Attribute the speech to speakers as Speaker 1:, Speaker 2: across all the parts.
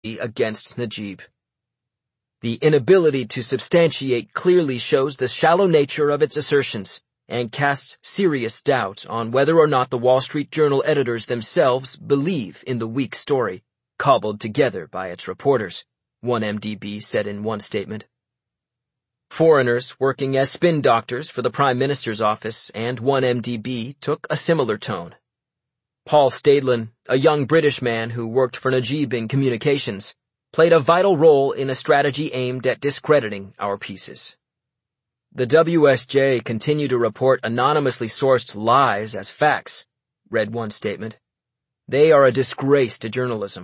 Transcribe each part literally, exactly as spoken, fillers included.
Speaker 1: against Najib. The inability to substantiate clearly shows the shallow nature of its assertions and casts serious doubt on whether or not the Wall Street Journal editors themselves believe in the weak story cobbled together by its reporters, one M D B said in one statement. Foreigners working as spin doctors for the Prime Minister's office and one M D B took a similar tone. Paul Stadlin, a young British man who worked for Najib in communications, played a vital role in a strategy aimed at discrediting our pieces. The W S J continue to report anonymously sourced lies as facts, read one statement. They are a disgrace to journalism.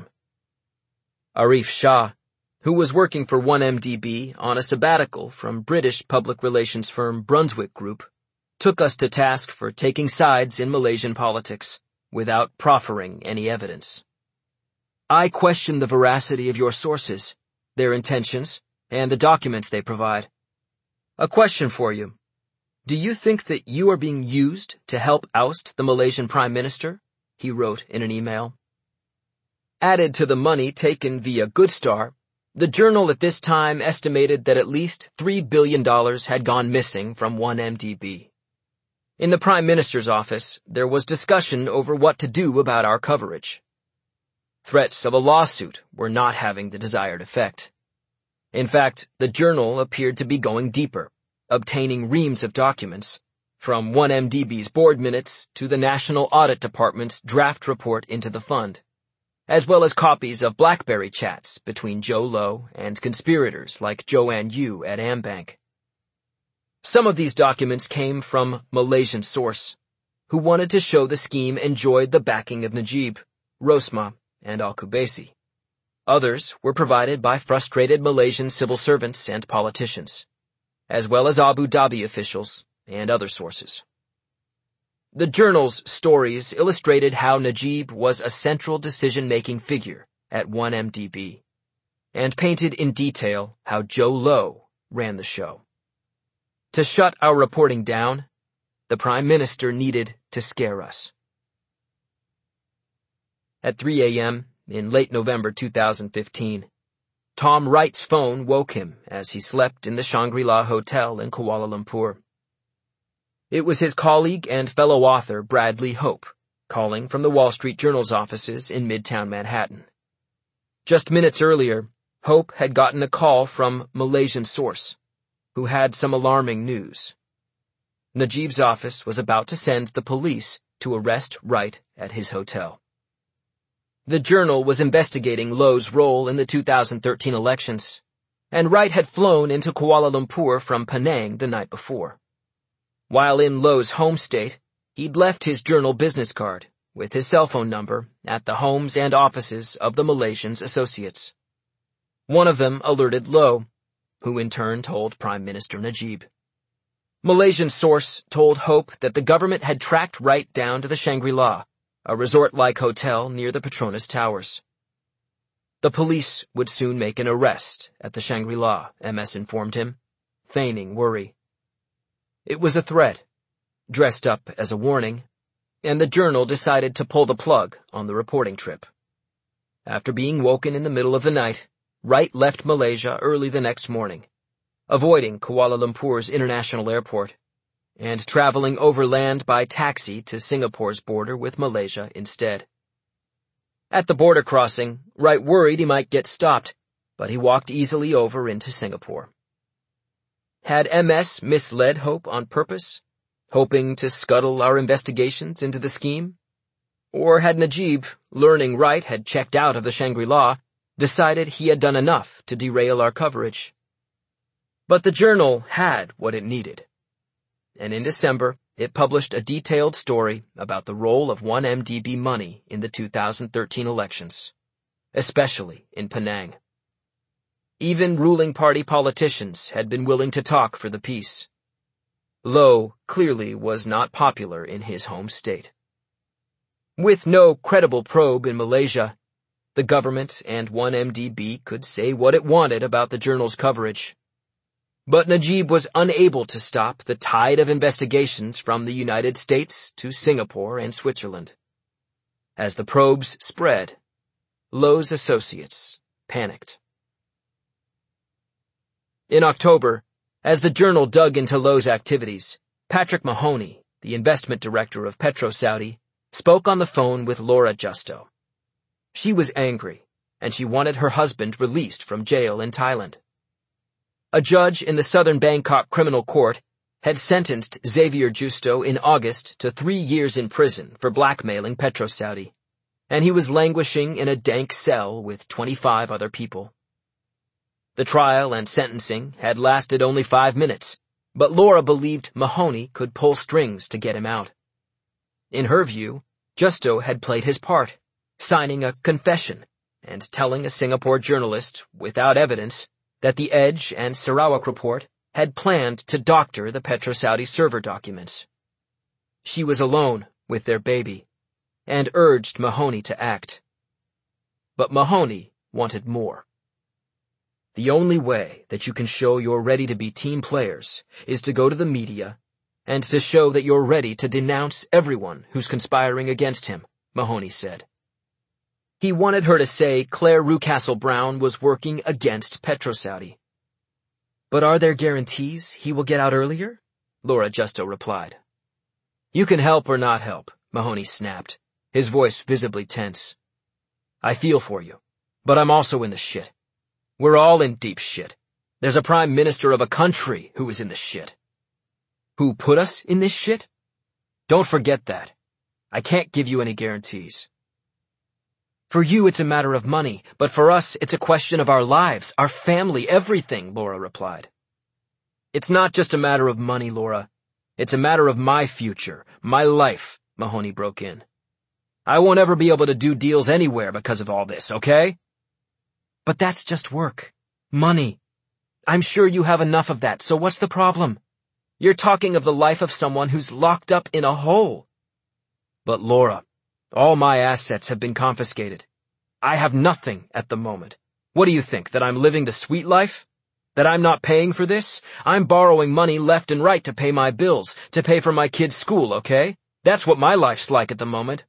Speaker 1: Arif Shah, who was working for one M D B on a sabbatical from British public relations firm Brunswick Group, took us to task for taking sides in Malaysian politics without proffering any evidence. I question the veracity of your sources, their intentions, and the documents they provide. A question for you. Do you think that you are being used to help oust the Malaysian Prime Minister? He wrote in an email. Added to the money taken via Goodstar, the Journal at this time estimated that at least three billion dollars had gone missing from one M D B. In the Prime Minister's office, there was discussion over what to do about our coverage. Threats of a lawsuit were not having the desired effect. In fact, the Journal appeared to be going deeper, obtaining reams of documents, from one M D B's board minutes to the National Audit Department's draft report into the fund, as well as copies of BlackBerry chats between Joe Low and conspirators like Joanne Yu at AmBank. Some of these documents came from Malaysian source, who wanted to show the scheme enjoyed the backing of Najib, Rosmah, and Al-Qubaisi. Others were provided by frustrated Malaysian civil servants and politicians, as well as Abu Dhabi officials and other sources. The Journal's stories illustrated how Najib was a central decision-making figure at one M D B, and painted in detail how Joe Low ran the show. To shut our reporting down, the Prime Minister needed to scare us. At three a m in late November two thousand fifteen, Tom Wright's phone woke him as he slept in the Shangri-La Hotel in Kuala Lumpur. It was his colleague and fellow author Bradley Hope, calling from the Wall Street Journal's offices in Midtown Manhattan. Just minutes earlier, Hope had gotten a call from Malaysian source, who had some alarming news. Najib's office was about to send the police to arrest Wright at his hotel. The Journal was investigating Low's role in the two thousand thirteen elections, and Wright had flown into Kuala Lumpur from Penang the night before. While in Low's home state, he'd left his Journal business card with his cell phone number at the homes and offices of the Malaysians' associates. One of them alerted Low, who in turn told Prime Minister Najib. Malaysian source told Hope that the government had tracked Wright down to the Shangri-La, a resort-like hotel near the Petronas Towers. The police would soon make an arrest at the Shangri-La, M S informed him, feigning worry. It was a threat, dressed up as a warning, and the Journal decided to pull the plug on the reporting trip. After being woken in the middle of the night, Wright left Malaysia early the next morning, avoiding Kuala Lumpur's international airport, and traveling overland by taxi to Singapore's border with Malaysia instead. At the border crossing, Wright worried he might get stopped, but he walked easily over into Singapore. Had M S misled Hope on purpose, hoping to scuttle our investigations into the scheme? Or had Najib, learning Wright had checked out of the Shangri-La, decided he had done enough to derail our coverage? But the Journal had what it needed. And in December, it published a detailed story about the role of one M D B money in the two thousand thirteen elections, especially in Penang. Even ruling party politicians had been willing to talk for the piece. Low clearly was not popular in his home state. With no credible probe in Malaysia, the government and one M D B could say what it wanted about the Journal's coverage. But Najib was unable to stop the tide of investigations from the United States to Singapore and Switzerland. As the probes spread, Low's associates panicked. In October, as the Journal dug into Lowe's activities, Patrick Mahoney, the investment director of PetroSaudi, spoke on the phone with Laura Justo. She was angry, and she wanted her husband released from jail in Thailand. A judge in the Southern Bangkok Criminal Court had sentenced Xavier Justo in August to three years in prison for blackmailing PetroSaudi, and he was languishing in a dank cell with twenty-five other people. The trial and sentencing had lasted only five minutes, but Laura believed Mahoney could pull strings to get him out. In her view, Justo had played his part, signing a confession and telling a Singapore journalist, without evidence, that the Edge and Sarawak report had planned to doctor the PetroSaudi server documents. She was alone with their baby and urged Mahoney to act. But Mahoney wanted more. The only way that you can show you're ready to be team players is to go to the media and to show that you're ready to denounce everyone who's conspiring against him, Mahoney said. He wanted her to say Claire Rucastle-Brown was working against PetroSaudi. But are there guarantees he will get out earlier? Laura Justo replied. You can help or not help, Mahoney snapped, his voice visibly tense. I feel for you, but I'm also in the shit. We're all in deep shit. There's a prime minister of a country who is in the shit. Who put us in this shit? Don't forget that. I can't give you any guarantees. For you it's a matter of money, but for us it's a question of our lives, our family, everything, Laura replied. It's not just a matter of money, Laura. It's a matter of my future, my life, Mahoney broke in. I won't ever be able to do deals anywhere because of all this, okay? But that's just work. Money. I'm sure you have enough of that, so what's the problem? You're talking of the life of someone who's locked up in a hole. But Laura, all my assets have been confiscated. I have nothing at the moment. What do you think, that I'm living the sweet life? That I'm not paying for this? I'm borrowing money left and right to pay my bills, to pay for my kids' school, okay? That's what my life's like at the moment.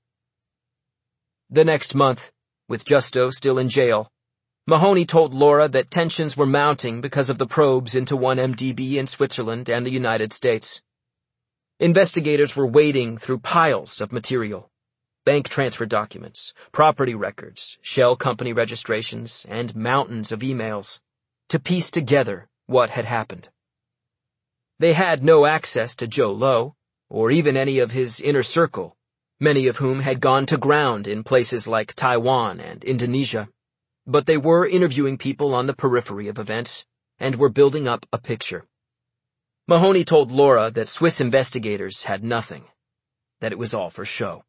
Speaker 1: The next month, with Justo still in jail, Mahoney told Laura that tensions were mounting because of the probes into one M D B in Switzerland and the United States. Investigators were wading through piles of material, bank transfer documents, property records, shell company registrations, and mountains of emails, to piece together what had happened. They had no access to Joe Lowe, or even any of his inner circle, many of whom had gone to ground in places like Taiwan and Indonesia. But they were interviewing people on the periphery of events, and were building up a picture. Mahoney told Laura that Swiss investigators had nothing, that it was all for show.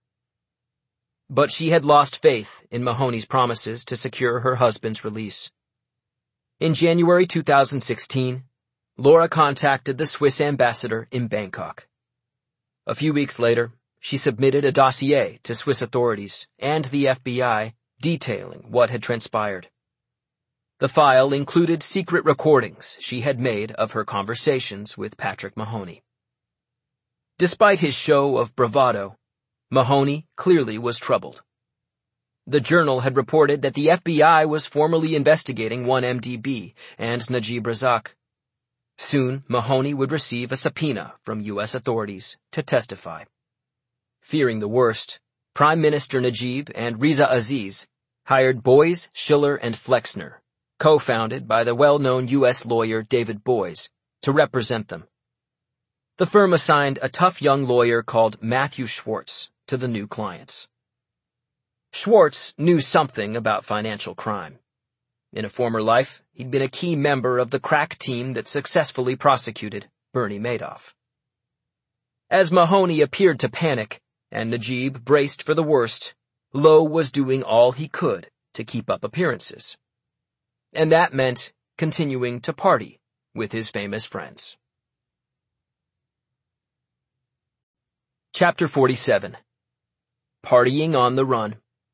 Speaker 1: But she had lost faith in Mahoney's promises to secure her husband's release. In January two thousand sixteen, Laura contacted the Swiss ambassador in Bangkok. A few weeks later, she submitted a dossier to Swiss authorities and the F B I detailing what had transpired. The file included secret recordings she had made of her conversations with Patrick Mahoney. Despite his show of bravado, Mahoney clearly was troubled. The Journal had reported that the F B I was formally investigating one M D B and Najib Razak. Soon, Mahoney would receive a subpoena from U S authorities to testify. Fearing the worst, Prime Minister Najib and Riza Aziz hired Boies, Schiller, and Flexner, co-founded by the well-known U S lawyer David Boies, to represent them. The firm assigned a tough young lawyer called Matthew Schwartz to the new clients. Schwartz knew something about financial crime. In a former life, he'd been a key member of the crack team that successfully prosecuted Bernie Madoff. As Mahoney appeared to panic, and Najib braced for the worst, Lowe was doing all he could to keep up appearances. And that meant continuing to party with his famous friends. Chapter forty-seven. Partying on the Run.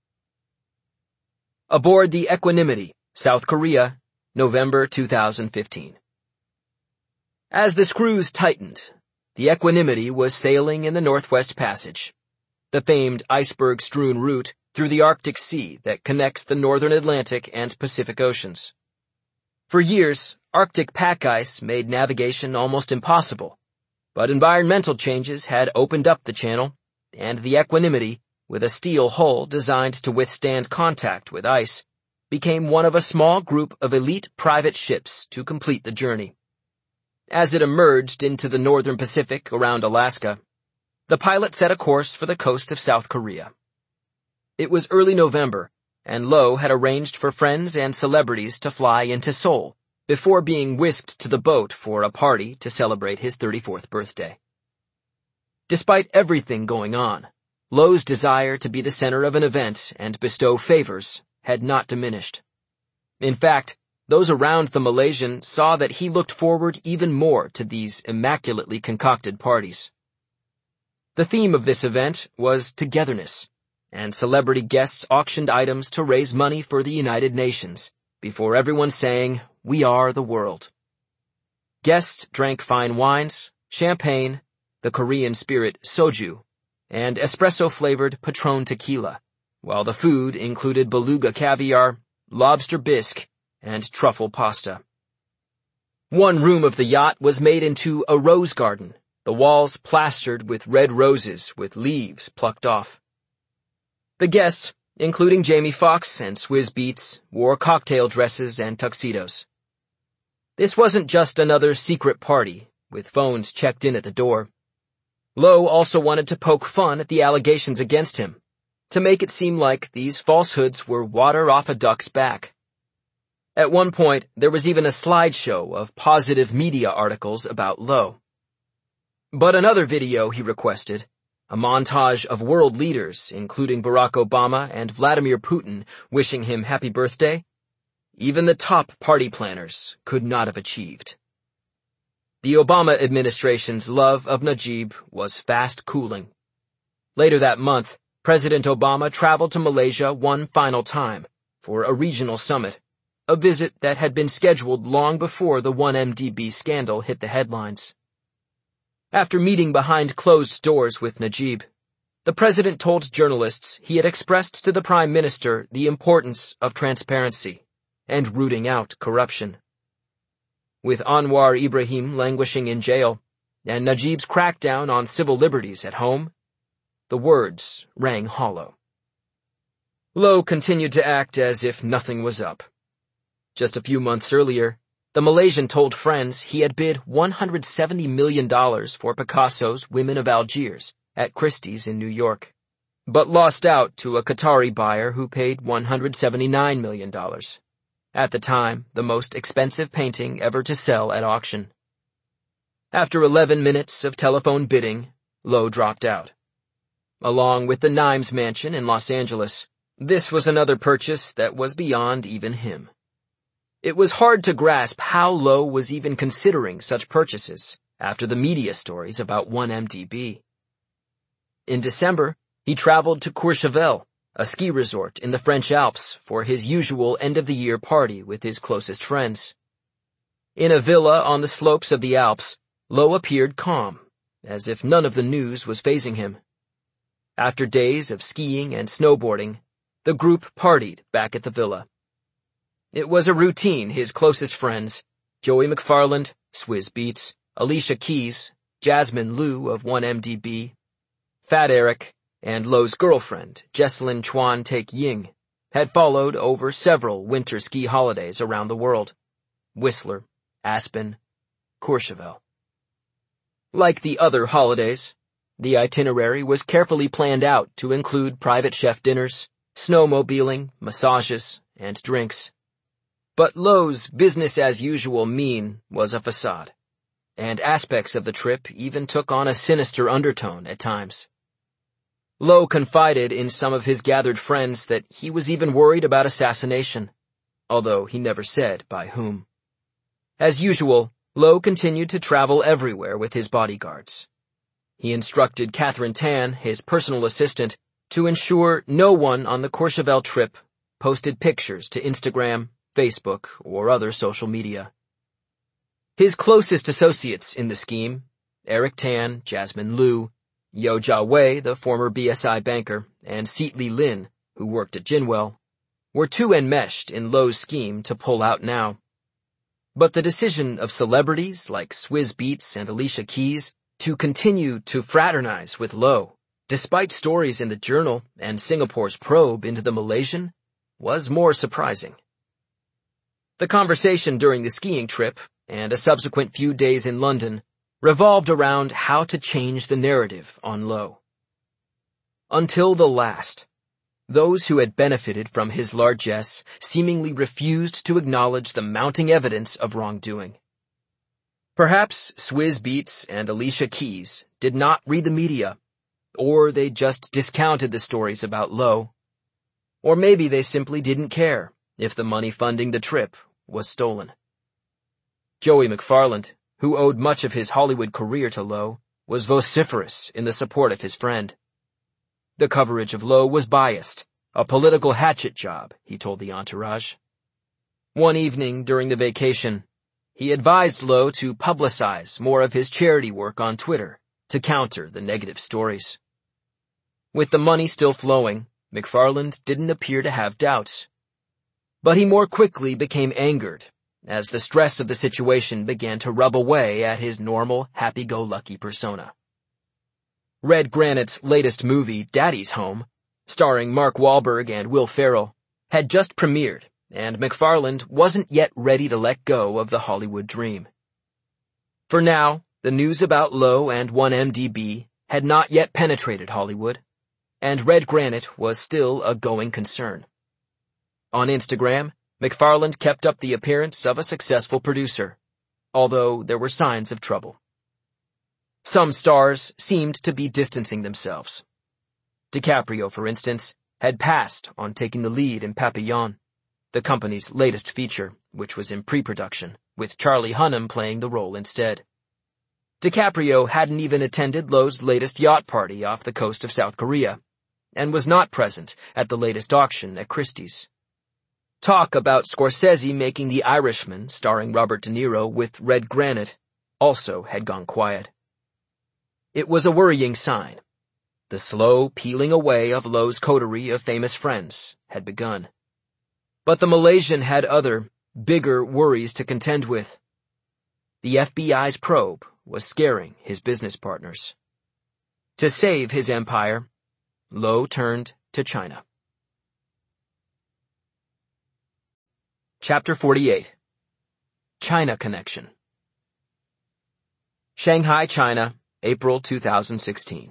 Speaker 1: Aboard the Equanimity, South Korea, November two thousand fifteen. As the screws tightened, the Equanimity was sailing in the Northwest Passage, the famed iceberg-strewn route through the Arctic Sea that connects the northern Atlantic and Pacific Oceans. For years, Arctic pack ice made navigation almost impossible, but environmental changes had opened up the channel, and the Equanimity, with a steel hull designed to withstand contact with ice, became one of a small group of elite private ships to complete the journey. As it emerged into the northern Pacific around Alaska, the pilot set a course for the coast of South Korea. It was early November, and Low had arranged for friends and celebrities to fly into Seoul before being whisked to the boat for a party to celebrate his thirty-fourth birthday. Despite everything going on, Low's desire to be the center of an event and bestow favors had not diminished. In fact, those around the Malaysian saw that he looked forward even more to these immaculately concocted parties. The theme of this event was togetherness, and celebrity guests auctioned items to raise money for the United Nations before everyone sang, "We are the world." Guests drank fine wines, champagne, the Korean spirit soju, and espresso-flavored Patron tequila, while the food included beluga caviar, lobster bisque, and truffle pasta. One room of the yacht was made into a rose garden, the walls plastered with red roses with leaves plucked off. The guests, including Jamie Foxx and Swizz Beatz, wore cocktail dresses and tuxedos. This wasn't just another secret party, with phones checked in at the door. Low also wanted to poke fun at the allegations against him, to make it seem like these falsehoods were water off a duck's back. At one point, there was even a slideshow of positive media articles about Low. But another video he requested, a montage of world leaders, including Barack Obama and Vladimir Putin, wishing him happy birthday, even the top party planners could not have achieved. The Obama administration's love of Najib was fast cooling. Later that month, President Obama traveled to Malaysia one final time for a regional summit, a visit that had been scheduled long before the one M D B scandal hit the headlines. After meeting behind closed doors with Najib, the president told journalists he had expressed to the prime minister the importance of transparency and rooting out corruption. With Anwar Ibrahim languishing in jail and Najib's crackdown on civil liberties at home, the words rang hollow. Low continued to act as if nothing was up. Just a few months earlier, the Malaysian told friends he had bid one hundred seventy million dollars for Picasso's Women of Algiers at Christie's in New York, but lost out to a Qatari buyer who paid one hundred seventy-nine million dollars. At the time, the most expensive painting ever to sell at auction. After eleven minutes of telephone bidding, Low dropped out. Along with the Nimes mansion in Los Angeles, this was another purchase that was beyond even him. It was hard to grasp how Low was even considering such purchases after the media stories about one M D B. In December, he traveled to Courchevel, a ski resort in the French Alps, for his usual end-of-the-year party with his closest friends. In a villa on the slopes of the Alps, Low appeared calm, as if none of the news was fazing him. After days of skiing and snowboarding, the group partied back at the villa. It was a routine his closest friends, Joey McFarland, Swizz Beatz, Alicia Keys, Jasmine Liu of one M D B, Fat Eric, and Low's girlfriend, Jesselyn Chuan Take Ying, had followed over several winter ski holidays around the world: Whistler, Aspen, Courchevel. Like the other holidays, the itinerary was carefully planned out to include private chef dinners, snowmobiling, massages, and drinks. But Low's business-as-usual mien was a facade, and aspects of the trip even took on a sinister undertone at times. Low confided in some of his gathered friends that he was even worried about assassination, although he never said by whom. As usual, Low continued to travel everywhere with his bodyguards. He instructed Catherine Tan, his personal assistant, to ensure no one on the Courchevel trip posted pictures to Instagram, Facebook, or other social media. His closest associates in the scheme, Eric Tan, Jasmine Liu, Yo Jia Wei, the former B S I banker, and Seat Li Lin, who worked at Jinwell, were too enmeshed in Low's scheme to pull out now. But the decision of celebrities like Swizz Beatz and Alicia Keys to continue to fraternize with Low, despite stories in the Journal and Singapore's probe into the Malaysian, was more surprising. The conversation during the skiing trip and a subsequent few days in London revolved around how to change the narrative on Low. Until the last, those who had benefited from his largesse seemingly refused to acknowledge the mounting evidence of wrongdoing. Perhaps Swizz Beatz and Alicia Keys did not read the media, or they just discounted the stories about Low, or maybe they simply didn't care if the money funding the trip was stolen. Joey McFarland, who owed much of his Hollywood career to Low, was vociferous in the support of his friend. The coverage of Low was biased, a political hatchet job, he told the entourage. One evening during the vacation, he advised Low to publicize more of his charity work on Twitter to counter the negative stories. With the money still flowing, McFarland didn't appear to have doubts. But he more quickly became angered as the stress of the situation began to rub away at his normal, happy-go-lucky persona. Red Granite's latest movie, Daddy's Home, starring Mark Wahlberg and Will Ferrell, had just premiered, and McFarland wasn't yet ready to let go of the Hollywood dream. For now, the news about Low and one M D B had not yet penetrated Hollywood, and Red Granite was still a going concern. On Instagram, McFarland kept up the appearance of a successful producer, although there were signs of trouble. Some stars seemed to be distancing themselves. DiCaprio, for instance, had passed on taking the lead in Papillon, the company's latest feature, which was in pre-production, with Charlie Hunnam playing the role instead. DiCaprio hadn't even attended Low's latest yacht party off the coast of South Korea, and was not present at the latest auction at Christie's. Talk about Scorsese making The Irishman, starring Robert De Niro, with Red Granite also had gone quiet. It was a worrying sign. The slow peeling away of Low's coterie of famous friends had begun. But the Malaysian had other, bigger worries to contend with. The F B I's probe was scaring his business partners. To save his empire, Low turned to China. Chapter forty-eight. China Connection. Shanghai, China, April two thousand sixteen.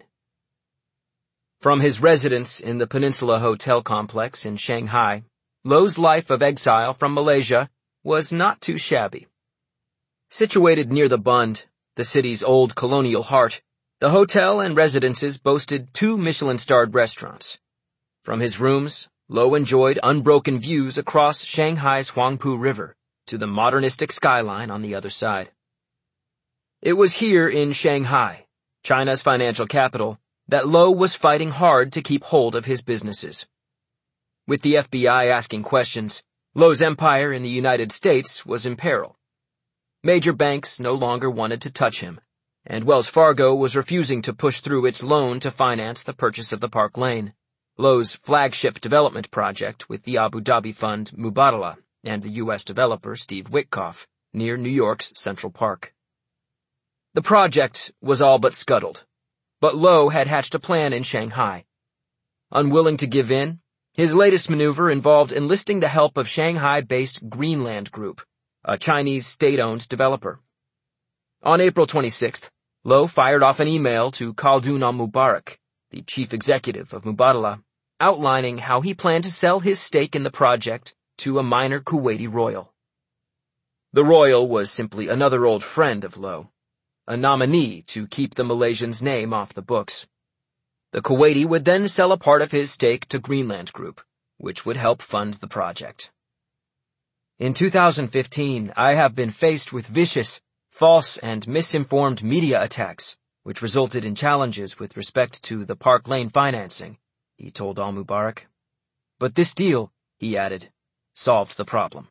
Speaker 1: From his residence in the Peninsula Hotel complex in Shanghai, Low's life of exile from Malaysia was not too shabby. Situated near the Bund, the city's old colonial heart, the hotel and residences boasted two Michelin-starred restaurants. From his rooms, Low enjoyed unbroken views across Shanghai's Huangpu River to the modernistic skyline on the other side. It was here in Shanghai, China's financial capital, that Low was fighting hard to keep hold of his businesses. With the F B I asking questions, Low's empire in the United States was in peril. Major banks no longer wanted to touch him, and Wells Fargo was refusing to push through its loan to finance the purchase of the Park Lane, Low's flagship development project with the Abu Dhabi fund Mubadala and the U S developer Steve Witkoff near New York's Central Park. The project was all but scuttled, but Low had hatched a plan in Shanghai. Unwilling to give in, his latest maneuver involved enlisting the help of Shanghai-based Greenland Group, a Chinese state-owned developer. On April twenty-sixth, Low fired off an email to Khaldun al-Mubarak, the chief executive of Mubadala, outlining how he planned to sell his stake in the project to a minor Kuwaiti royal. The royal was simply another old friend of Low, a nominee to keep the Malaysian's name off the books. The Kuwaiti would then sell a part of his stake to Greenland Group, which would help fund the project. In two thousand fifteen, I have been faced with vicious, false, and misinformed media attacks, which resulted in challenges with respect to the Park Lane financing, he told al-Mubarak. But this deal, he added, solved the problem.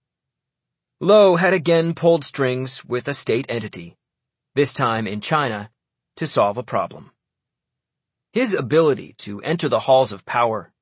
Speaker 1: Low had again pulled strings with a state entity, this time in China, to solve a problem. His ability to enter the halls of power,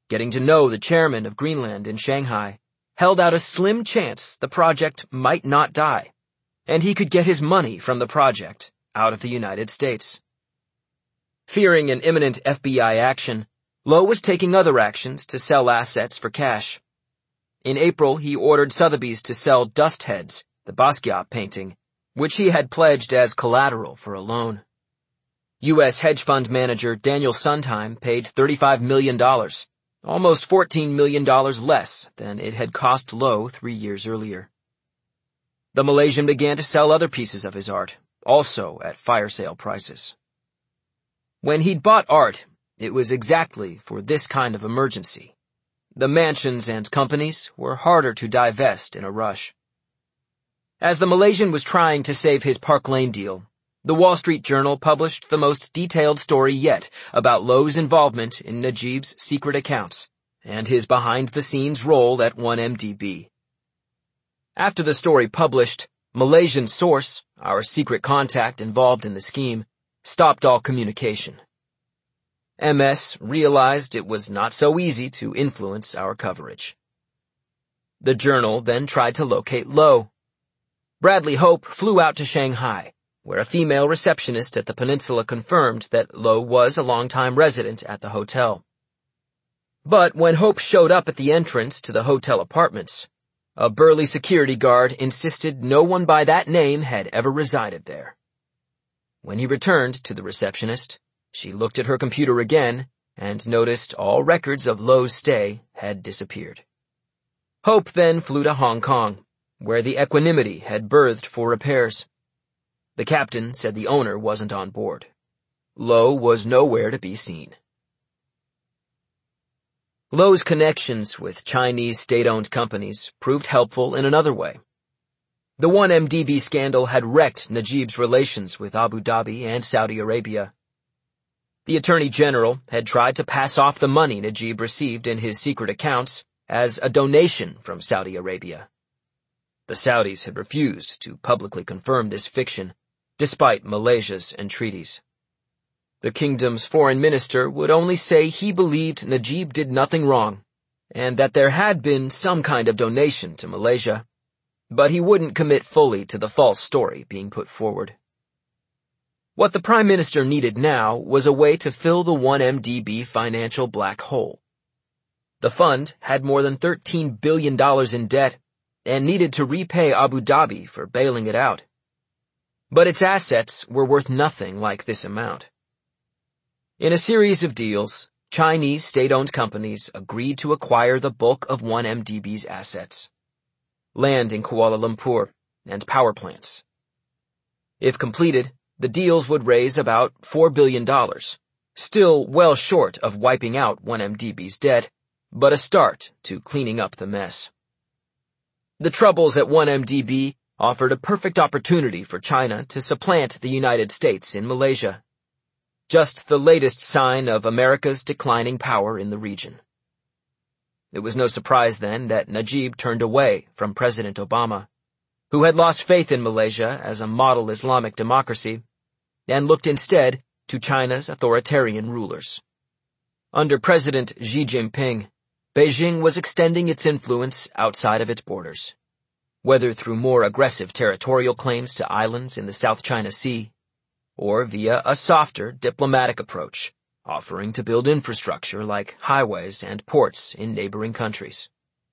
Speaker 1: getting to know the chairman of Greenland in Shanghai, held out a slim chance the project might not die, and he could get his money from the project out of the United States. Fearing an imminent F B I action, Low was taking other actions to sell assets for cash. In April, he ordered Sotheby's to sell Dust Heads, the Basquiat painting, which he had pledged as collateral for a loan. U S hedge fund manager Daniel Sondheim paid thirty-five million dollars, almost fourteen million dollars less than it had cost Low three years earlier. The Malaysian began to sell other pieces of his art, also at fire sale prices. When he'd bought art, it was exactly for this kind of emergency. The mansions and companies were harder to divest in a rush. As the Malaysian was trying to save his Park Lane deal, the Wall Street Journal published the most detailed story yet about Low's involvement in Najib's secret accounts and his behind-the-scenes role at one M D B. After the story published, Malaysian source, our secret contact involved in the scheme, stopped all communication. M S realized it was not so easy to influence our coverage. The Journal then tried to locate Low. Bradley Hope flew out to Shanghai, where a female receptionist at the peninsula confirmed that Low was a longtime resident at the hotel. But when Hope showed up at the entrance to the hotel apartments, a burly security guard insisted no one by that name had ever resided there. When he returned to the receptionist, she looked at her computer again and noticed all records of Low's stay had disappeared. Hope then flew to Hong Kong, where the Equanimity had berthed for repairs. The captain said the owner wasn't on board. Low was nowhere to be seen. Low's connections with Chinese state-owned companies proved helpful in another way. The one M D B scandal had wrecked Najib's relations with Abu Dhabi and Saudi Arabia. The Attorney General had tried to pass off the money Najib received in his secret accounts as a donation from Saudi Arabia. The Saudis had refused to publicly confirm this fiction, despite Malaysia's entreaties. The kingdom's foreign minister would only say he believed Najib did nothing wrong, and that there had been some kind of donation to Malaysia, but he wouldn't commit fully to the false story being put forward. What the Prime Minister needed now was a way to fill the one M D B financial black hole. The fund had more than thirteen billion dollars in debt and needed to repay Abu Dhabi for bailing it out. But its assets were worth nothing like this amount. In a series of deals, Chinese state-owned companies agreed to acquire the bulk of one M D B's assets: land in Kuala Lumpur and power plants. If completed, the deals would raise about four billion dollars, still well short of wiping out one M D B's debt, but a start to cleaning up the mess. The troubles at one M D B offered a perfect opportunity for China to supplant the United States in Malaysia. Just the latest sign of America's declining power in the region. It was no surprise then that Najib turned away from President Obama, who had lost faith in Malaysia as a model Islamic democracy, and looked instead to China's authoritarian rulers. Under President Xi Jinping, Beijing was extending its influence outside of its borders, whether through more aggressive territorial claims to islands in the South China Sea, or via a softer diplomatic approach, offering to build infrastructure like highways and ports in neighboring countries.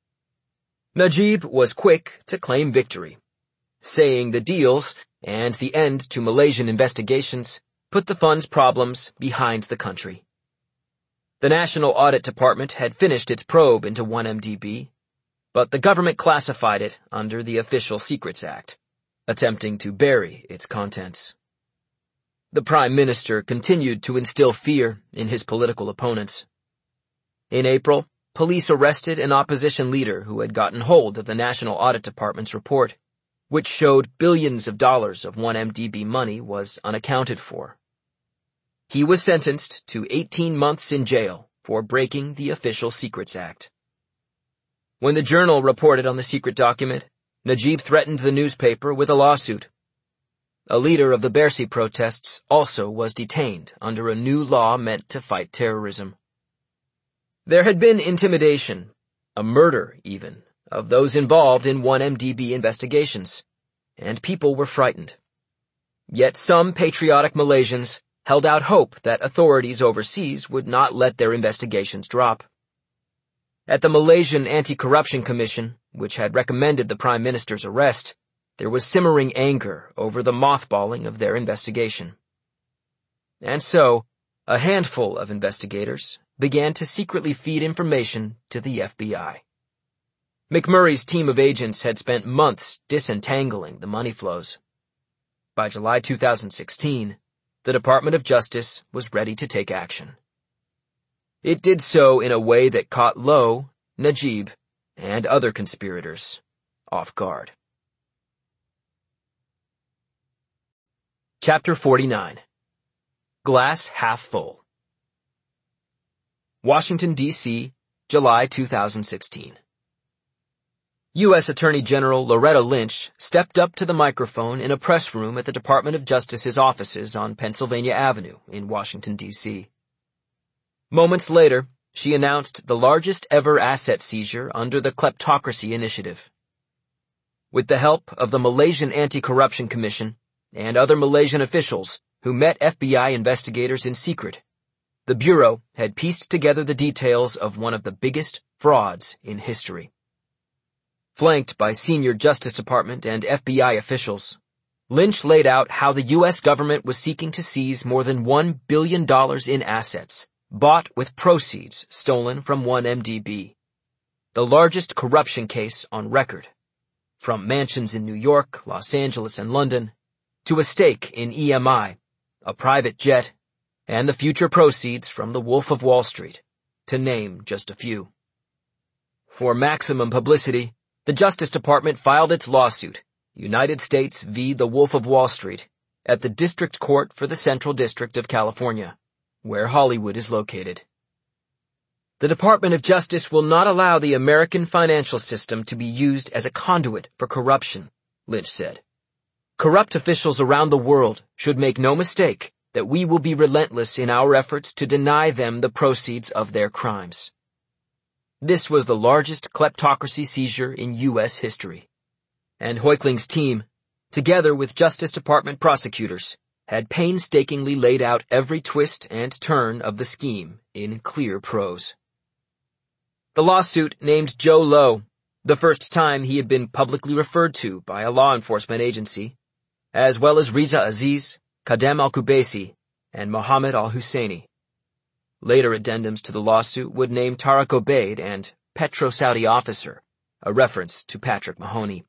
Speaker 1: Najib was quick to claim victory, saying the deals and the end to Malaysian investigations put the fund's problems behind the country. The National Audit Department had finished its probe into one M D B, but the government classified it under the Official Secrets Act, attempting to bury its contents. The Prime Minister continued to instill fear in his political opponents. In April, police arrested an opposition leader who had gotten hold of the National Audit Department's report, which showed billions of dollars of one M D B money was unaccounted for. He was sentenced to eighteen months in jail for breaking the Official Secrets Act. When the Journal reported on the secret document, Najib threatened the newspaper with a lawsuit. A leader of the Bersi protests also was detained under a new law meant to fight terrorism. There had been intimidation, a murder even, of those involved in one M D B investigations, and people were frightened. Yet some patriotic Malaysians held out hope that authorities overseas would not let their investigations drop. At the Malaysian Anti-Corruption Commission, which had recommended the Prime Minister's arrest, there was simmering anger over the mothballing of their investigation. And so, a handful of investigators began to secretly feed information to the F B I. McMurray's team of agents had spent months disentangling the money flows. By July two thousand sixteen, the Department of Justice was ready to take action. It did so in a way that caught Low, Najib, and other conspirators off guard. Chapter forty-nine. Glass Half Full. Washington, D C, July two thousand sixteen. U S Attorney General Loretta Lynch stepped up to the microphone in a press room at the Department of Justice's offices on Pennsylvania Avenue in Washington, D C. Moments later, she announced the largest ever asset seizure under the Kleptocracy Initiative. With the help of the Malaysian Anti-Corruption Commission and other Malaysian officials who met F B I investigators in secret, the Bureau had pieced together the details of one of the biggest frauds in history. Flanked by senior Justice Department and F B I officials, Lynch laid out how the U S government was seeking to seize more than one billion dollars in assets bought with proceeds stolen from one M D B, the largest corruption case on record, from mansions in New York, Los Angeles, and London, to a stake in E M I, a private jet, and the future proceeds from the Wolf of Wall Street, to name just a few. For maximum publicity, the Justice Department filed its lawsuit, United States v. the Wolf of Wall Street, at the District Court for the Central District of California, where Hollywood is located. The Department of Justice will not allow the American financial system to be used as a conduit for corruption, Lynch said. Corrupt officials around the world should make no mistake that we will be relentless in our efforts to deny them the proceeds of their crimes. This was the largest kleptocracy seizure in U S history, and Heuchling's team, together with Justice Department prosecutors, had painstakingly laid out every twist and turn of the scheme in clear prose. The lawsuit named Joe Low, the first time he had been publicly referred to by a law enforcement agency, as well as Riza Aziz, Kadem al-Kubaisi, and Mohammed al-Husseini. Later addendums to the lawsuit would name Tariq Obaid and Petro-Saudi officer, a reference to Patrick Mahoney.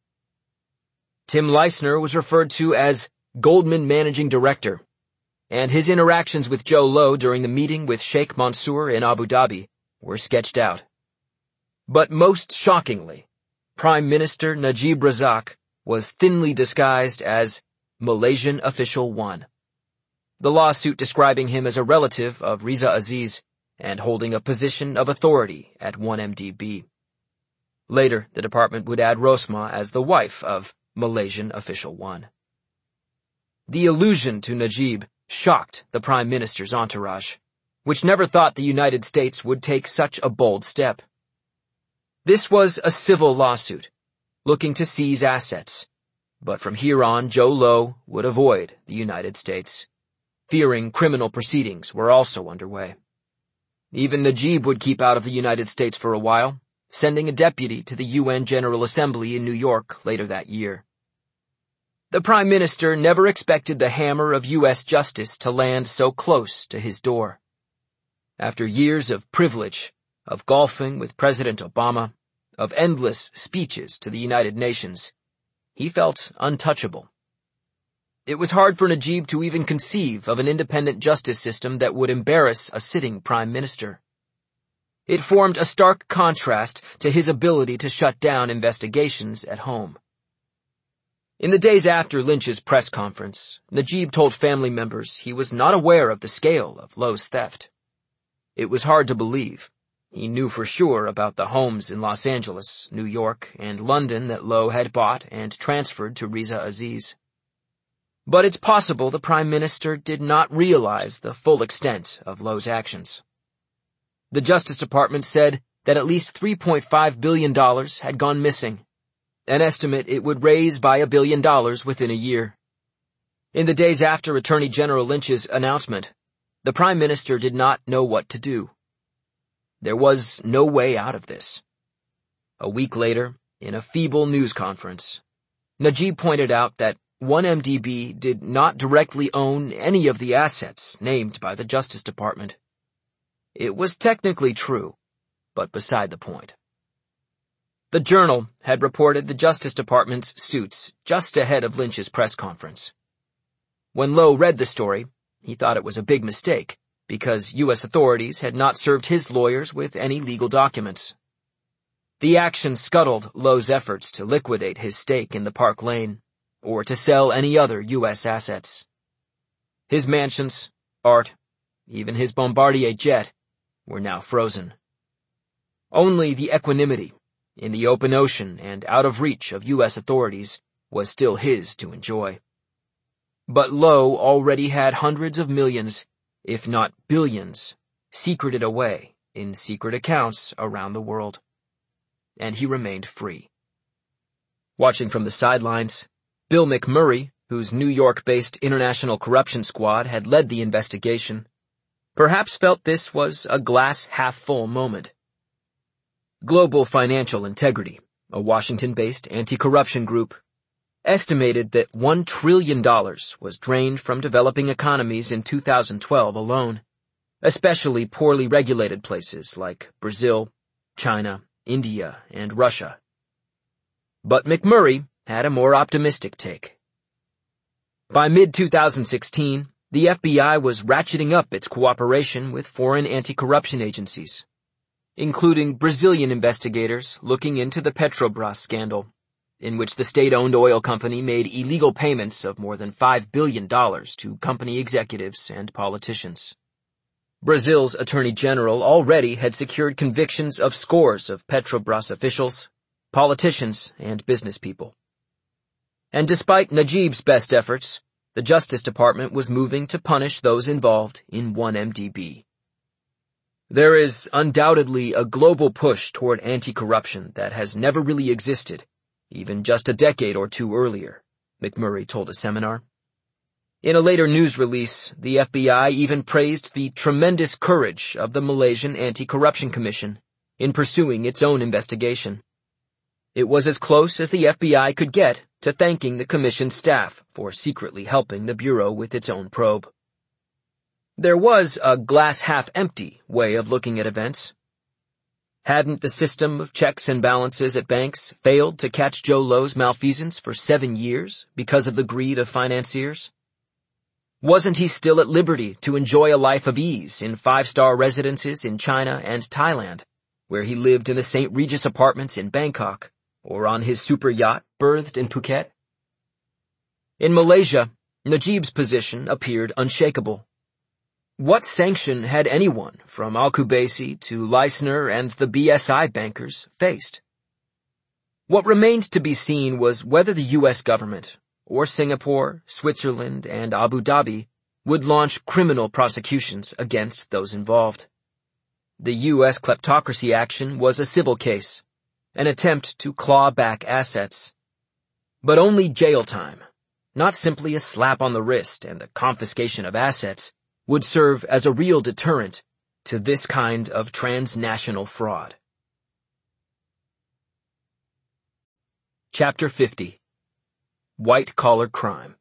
Speaker 1: Tim Leissner was referred to as Goldman Managing Director, and his interactions with Joe Low during the meeting with Sheikh Mansour in Abu Dhabi were sketched out. But most shockingly, Prime Minister Najib Razak was thinly disguised as Malaysian Official One, the lawsuit describing him as a relative of Riza Aziz and holding a position of authority at one M D B. Later, the department would add Rosmah as the wife of Malaysian Official One. The allusion to Najib shocked the Prime Minister's entourage, which never thought the United States would take such a bold step. This was a civil lawsuit, looking to seize assets, but from here on Joe Low would avoid the United States, fearing criminal proceedings were also underway. Even Najib would keep out of the United States for a while, sending a deputy to the U N General Assembly in New York later that year. The Prime Minister never expected the hammer of U S justice to land so close to his door. After years of privilege, of golfing with President Obama, of endless speeches to the United Nations, he felt untouchable. It was hard for Najib to even conceive of an independent justice system that would embarrass a sitting prime minister. It formed a stark contrast to his ability to shut down investigations at home. In the days after Lynch's press conference, Najib told family members he was not aware of the scale of Low's theft. It was hard to believe. He knew for sure about the homes in Los Angeles, New York, and London that Low had bought and transferred to Riza Aziz. But it's possible the Prime Minister did not realize the full extent of Low's actions. The Justice Department said that at least three point five billion dollars had gone missing, an estimate it would raise by a billion dollars within a year. In the days after Attorney General Lynch's announcement, the Prime Minister did not know what to do. There was no way out of this. A week later, in a feeble news conference, Najib pointed out that one M D B did not directly own any of the assets named by the Justice Department. It was technically true, but beside the point. The Journal had reported the Justice Department's suits just ahead of Lynch's press conference. When Lowe read the story, he thought it was a big mistake, because U S authorities had not served his lawyers with any legal documents. The action scuttled Lowe's efforts to liquidate his stake in the Park Lane, or to sell any other U S assets. His mansions, art, even his Bombardier jet, were now frozen. Only the equanimity, in the open ocean and out of reach of U S authorities, was still his to enjoy. But Lowe already had hundreds of millions, if not billions, secreted away in secret accounts around the world. And he remained free. Watching from the sidelines, Bill McMurray, whose New York-based International Corruption Squad had led the investigation, perhaps felt this was a glass-half-full moment. Global Financial Integrity, a Washington-based anti-corruption group, estimated that one trillion dollars was drained from developing economies in two thousand twelve alone, especially poorly regulated places like Brazil, China, India, and Russia. But McMurray had a more optimistic take. By mid twenty sixteen, the F B I was ratcheting up its cooperation with foreign anti-corruption agencies, including Brazilian investigators looking into the Petrobras scandal, in which the state-owned oil company made illegal payments of more than five billion dollars to company executives and politicians. Brazil's Attorney General already had secured convictions of scores of Petrobras officials, politicians, and business people. And despite Najib's best efforts, the Justice Department was moving to punish those involved in one M D B. There is undoubtedly a global push toward anti-corruption that has never really existed, even just a decade or two earlier, McMurray told a seminar. In a later news release, the F B I even praised the tremendous courage of the Malaysian Anti-Corruption Commission in pursuing its own investigation. It was as close as the F B I could get to thanking the commission's staff for secretly helping the Bureau with its own probe. There was a glass-half-empty way of looking at events. Hadn't the system of checks and balances at banks failed to catch Joe Lowe's malfeasance for seven years because of the greed of financiers? Wasn't he still at liberty to enjoy a life of ease in five-star residences in China and Thailand, where he lived in the Saint Regis apartments in Bangkok, or on his super yacht berthed in Phuket? In Malaysia, Najib's position appeared unshakable. What sanction had anyone, from Al-Kubaisi to Leisner and the B S I bankers, faced? What remained to be seen was whether the U S government, or Singapore, Switzerland, and Abu Dhabi, would launch criminal prosecutions against those involved. The U S kleptocracy action was a civil case, an attempt to claw back assets. But only jail time, not simply a slap on the wrist and a confiscation of assets, would serve as a real deterrent to this kind of transnational fraud. Chapter fifty. White-Collar Crime.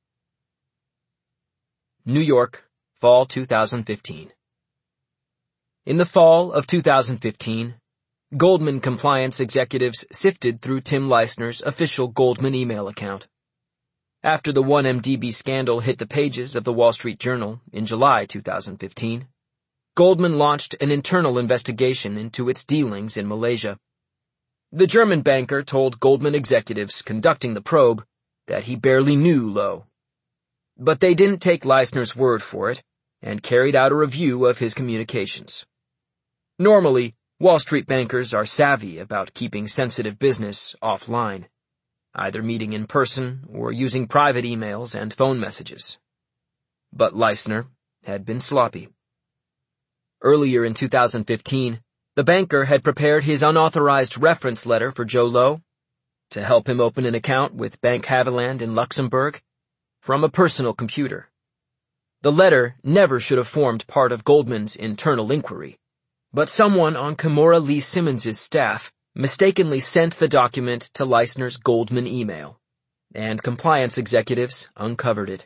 Speaker 1: New York, Fall two thousand fifteen. In the fall of two thousand fifteen, Goldman compliance executives sifted through Tim Leisner's official Goldman email account. After the one M D B scandal hit the pages of the Wall Street Journal in July two thousand fifteen, Goldman launched an internal investigation into its dealings in Malaysia. The German banker told Goldman executives conducting the probe that he barely knew Lowe. But they didn't take Leisner's word for it and carried out a review of his communications. Normally, Wall Street bankers are savvy about keeping sensitive business offline, either meeting in person or using private emails and phone messages. But Leisner had been sloppy. Earlier in two thousand fifteen, the banker had prepared his unauthorized reference letter for Joe Lowe to help him open an account with Bank Haviland in Luxembourg from a personal computer. The letter never should have formed part of Goldman's internal inquiry, but someone on Kimora Lee Simmons' staff mistakenly sent the document to Leissner's Goldman email, and compliance executives uncovered it.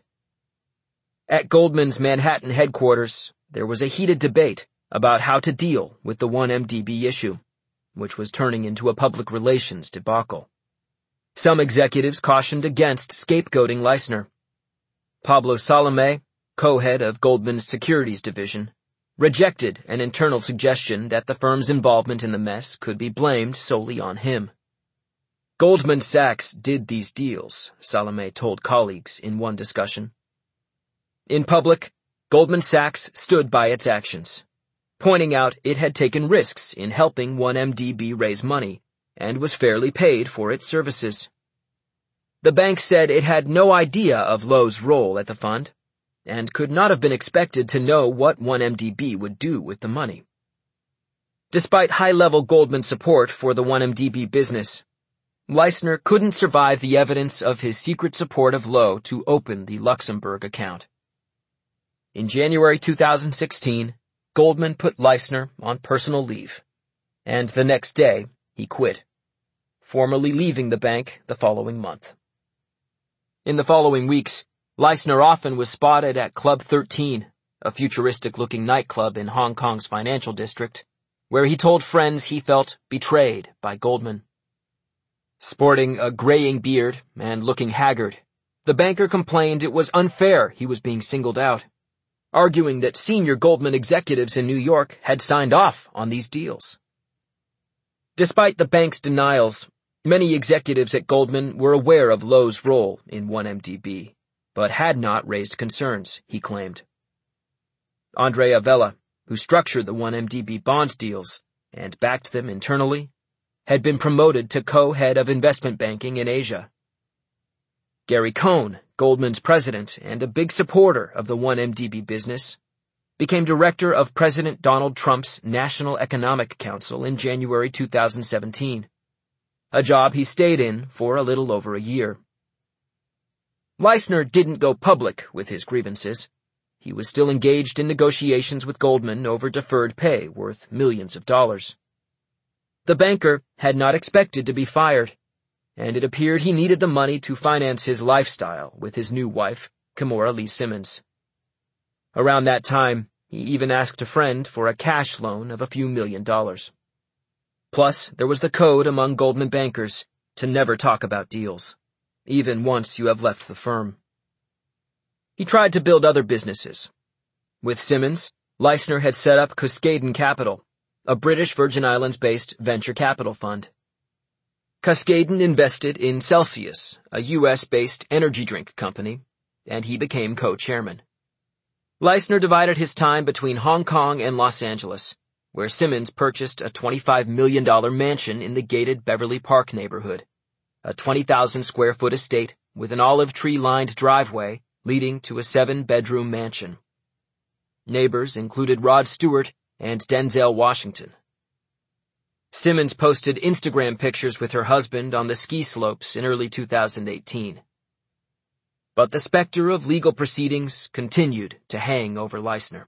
Speaker 1: At Goldman's Manhattan headquarters, there was a heated debate about how to deal with the one M D B issue, which was turning into a public relations debacle. Some executives cautioned against scapegoating Leissner. Pablo Salome, co-head of Goldman's securities division, rejected an internal suggestion that the firm's involvement in the mess could be blamed solely on him. Goldman Sachs did these deals, Salome told colleagues in one discussion. In public, Goldman Sachs stood by its actions, pointing out it had taken risks in helping one M D B raise money and was fairly paid for its services. The bank said it had no idea of Lowe's role at the fund and could not have been expected to know what one M D B would do with the money. Despite high-level Goldman support for the one M D B business, Leissner couldn't survive the evidence of his secret support of Lowe to open the Luxembourg account. In January two thousand sixteen, Goldman put Leissner on personal leave, and the next day he quit, formally leaving the bank the following month. In the following weeks, Leissner often was spotted at Club thirteen, a futuristic-looking nightclub in Hong Kong's financial district, where he told friends he felt betrayed by Goldman. Sporting a graying beard and looking haggard, the banker complained it was unfair he was being singled out, arguing that senior Goldman executives in New York had signed off on these deals. Despite the bank's denials, many executives at Goldman were aware of Lowe's role in one M D B, but had not raised concerns, he claimed. Andrea Vella, who structured the one M D B bonds deals and backed them internally, had been promoted to co-head of investment banking in Asia. Gary Cohn, Goldman's president and a big supporter of the one M D B business, became director of President Donald Trump's National Economic Council in January two thousand seventeen, a job he stayed in for a little over a year. Leissner didn't go public with his grievances. He was still engaged in negotiations with Goldman over deferred pay worth millions of dollars. The banker had not expected to be fired, and it appeared he needed the money to finance his lifestyle with his new wife, Kimora Lee Simmons. Around that time, he even asked a friend for a cash loan of a few million dollars. Plus, there was the code among Goldman bankers to never talk about deals, even once you have left the firm. He tried to build other businesses. With Simmons, Leissner had set up Cuscaden Capital, a British Virgin Islands-based venture capital fund. Cuscaden invested in Celsius, a U S-based energy drink company, and he became co-chairman. Leissner divided his time between Hong Kong and Los Angeles, where Simmons purchased a twenty-five million dollars mansion in the gated Beverly Park neighborhood, a twenty thousand square foot estate with an olive tree-lined driveway leading to a seven-bedroom mansion. Neighbors included Rod Stewart and Denzel Washington. Simmons posted Instagram pictures with her husband on the ski slopes in early two thousand eighteen. But the specter of legal proceedings continued to hang over Leissner.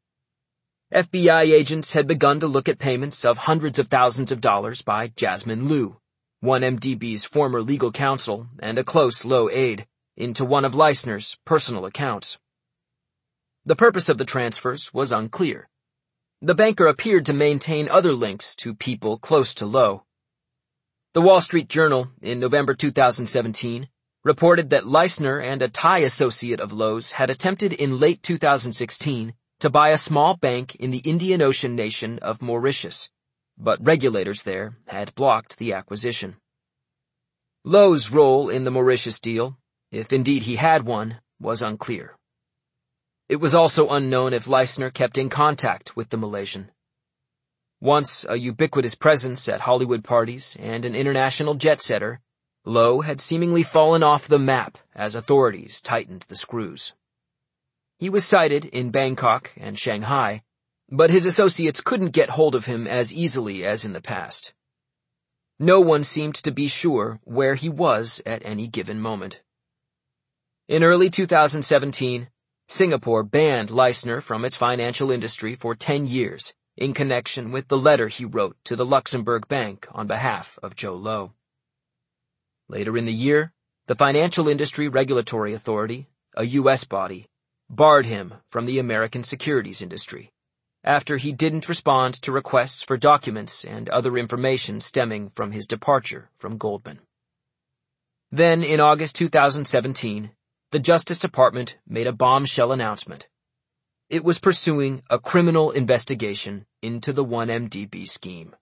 Speaker 1: F B I agents had begun to look at payments of hundreds of thousands of dollars by Jasmine Liu, one M D B's former legal counsel and a close Lowe aide, into one of Leissner's personal accounts. The purpose of the transfers was unclear. The banker appeared to maintain other links to people close to Lowe. The Wall Street Journal, in November two thousand seventeen, reported that Leissner and a Thai associate of Lowe's had attempted in late two thousand sixteen to buy a small bank in the Indian Ocean nation of Mauritius, but regulators there had blocked the acquisition. Lowe's role in the Mauritius deal, if indeed he had one, was unclear. It was also unknown if Leissner kept in contact with the Malaysian. Once a ubiquitous presence at Hollywood parties and an international jet-setter, Lowe had seemingly fallen off the map as authorities tightened the screws. He was sighted in Bangkok and Shanghai, but his associates couldn't get hold of him as easily as in the past. No one seemed to be sure where he was at any given moment. In early two thousand seventeen, Singapore banned Leissner from its financial industry for ten years in connection with the letter he wrote to the Luxembourg Bank on behalf of Jho Low. Later in the year, the Financial Industry Regulatory Authority, a U S body, barred him from the American securities industry after he didn't respond to requests for documents and other information stemming from his departure from Goldman. Then, in August two thousand seventeen, the Justice Department made a bombshell announcement. It was pursuing a criminal investigation into the one M D B scheme.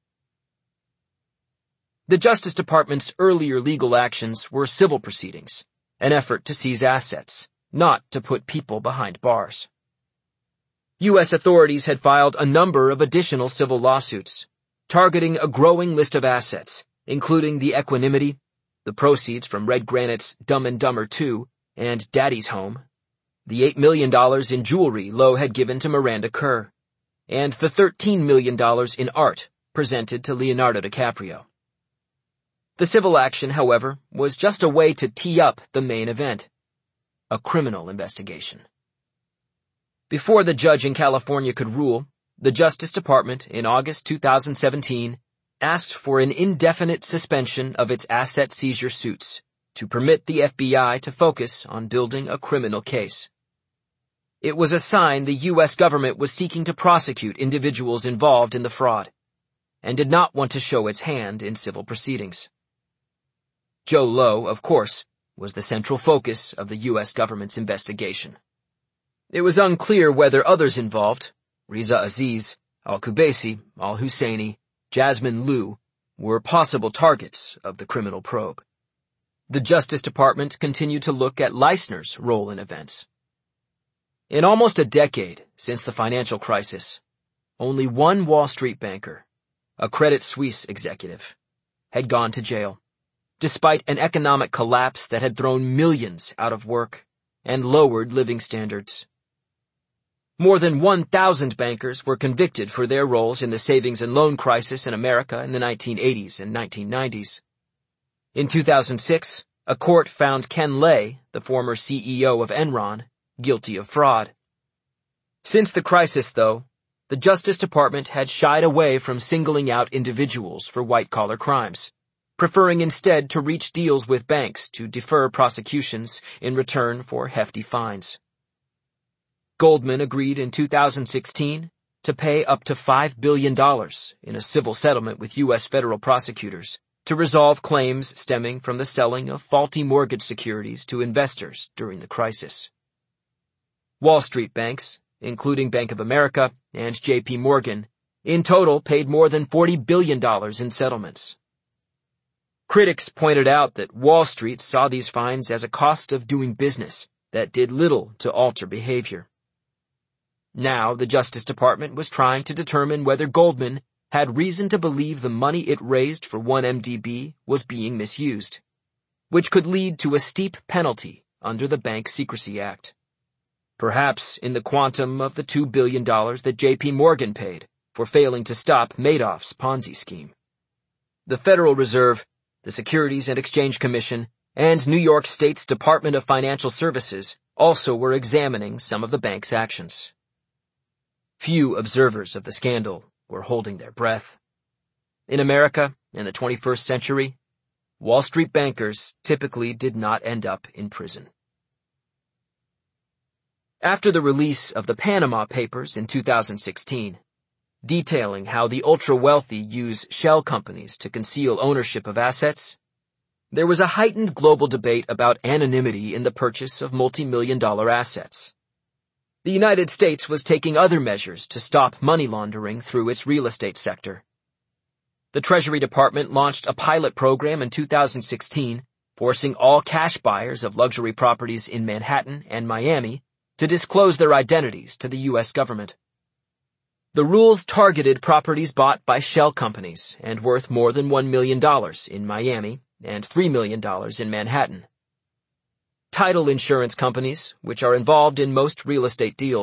Speaker 1: The Justice Department's earlier legal actions were civil proceedings, an effort to seize assets, not to put people behind bars. U S authorities had filed a number of additional civil lawsuits, targeting a growing list of assets, including the Equanimity, the proceeds from Red Granite's Dumb and Dumber two, and Daddy's Home, the eight million dollars in jewelry Low had given to Miranda Kerr, and the thirteen million dollars in art presented to Leonardo DiCaprio. The civil action, however, was just a way to tee up the main event, a criminal investigation. Before the judge in California could rule, the Justice Department, in August two thousand seventeen, asked for an indefinite suspension of its asset seizure suits to permit the F B I to focus on building a criminal case. It was a sign the U S government was seeking to prosecute individuals involved in the fraud, and did not want to show its hand in civil proceedings. Jho Low, of course, was the central focus of the U S government's investigation. It was unclear whether others involved, Riza Aziz, Al-Kubaisi, Al-Husseini, Jasmine Liu, were possible targets of the criminal probe. The Justice Department continued to look at Leissner's role in events. In almost a decade since the financial crisis, only one Wall Street banker, a Credit Suisse executive, had gone to jail, despite an economic collapse that had thrown millions out of work and lowered living standards. More than one thousand bankers were convicted for their roles in the savings and loan crisis in America in the nineteen eighties and nineteen nineties. In two thousand six, a court found Ken Lay, the former C E O of Enron, guilty of fraud. Since the crisis, though, the Justice Department had shied away from singling out individuals for white-collar crimes, preferring instead to reach deals with banks to defer prosecutions in return for hefty fines. Goldman agreed in two thousand sixteen to pay up to five billion dollars in a civil settlement with U S federal prosecutors to resolve claims stemming from the selling of faulty mortgage securities to investors during the crisis. Wall Street banks, including Bank of America and J P Morgan, in total paid more than forty billion dollars in settlements. Critics pointed out that Wall Street saw these fines as a cost of doing business that did little to alter behavior. Now, the Justice Department was trying to determine whether Goldman had reason to believe the money it raised for one M D B was being misused, which could lead to a steep penalty under the Bank Secrecy Act. Perhaps in the quantum of the two billion dollars that J P Morgan paid for failing to stop Madoff's Ponzi scheme. The Federal Reserve, the Securities and Exchange Commission, and New York State's Department of Financial Services also were examining some of the bank's actions. Few observers of the scandal were holding their breath. In America, in the twenty-first century, Wall Street bankers typically did not end up in prison. After the release of the Panama Papers in two thousand sixteen, detailing how the ultra-wealthy use shell companies to conceal ownership of assets, there was a heightened global debate about anonymity in the purchase of multi-million dollar assets. The United States was taking other measures to stop money laundering through its real estate sector. The Treasury Department launched a pilot program in two thousand sixteen, forcing all cash buyers of luxury properties in Manhattan and Miami to disclose their identities to the U S government. The rules targeted properties bought by shell companies and worth more than one million dollars in Miami and three million dollars in Manhattan. Title insurance companies, which are involved in most real estate deals,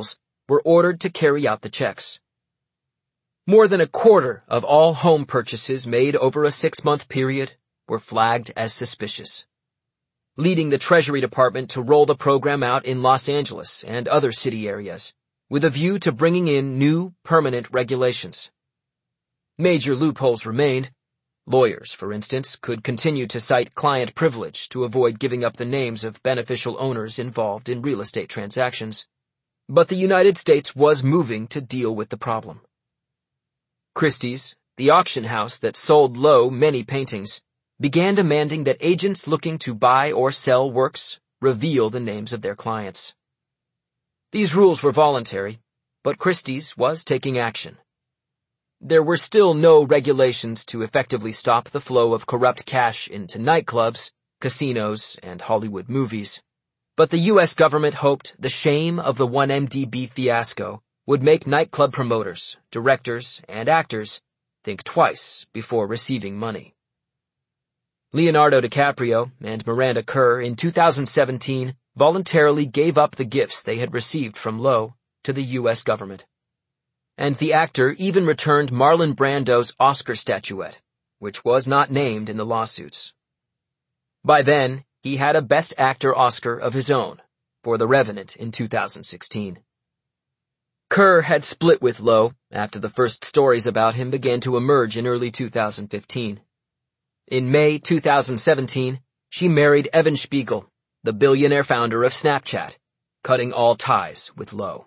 Speaker 1: were ordered to carry out the checks. More than a quarter of all home purchases made over a six-month period were flagged as suspicious, leading the Treasury Department to roll the program out in Los Angeles and other city areas, with a view to bringing in new, permanent regulations. Major loopholes remained. Lawyers, for instance, could continue to cite client privilege to avoid giving up the names of beneficial owners involved in real estate transactions. But the United States was moving to deal with the problem. Christie's, the auction house that sold Lowe many paintings, began demanding that agents looking to buy or sell works reveal the names of their clients. These rules were voluntary, but Christie's was taking action. There were still no regulations to effectively stop the flow of corrupt cash into nightclubs, casinos, and Hollywood movies. But the U S government hoped the shame of the one M D B fiasco would make nightclub promoters, directors, and actors think twice before receiving money. Leonardo DiCaprio and Miranda Kerr in two thousand seventeen voluntarily gave up the gifts they had received from Lowe to the U S government. And the actor even returned Marlon Brando's Oscar statuette, which was not named in the lawsuits. By then, he had a Best Actor Oscar of his own for The Revenant in two thousand sixteen. Kerr had split with Lowe after the first stories about him began to emerge in early two thousand fifteen. In May two thousand seventeen, she married Evan Spiegel, the billionaire founder of Snapchat, cutting all ties with Lowe.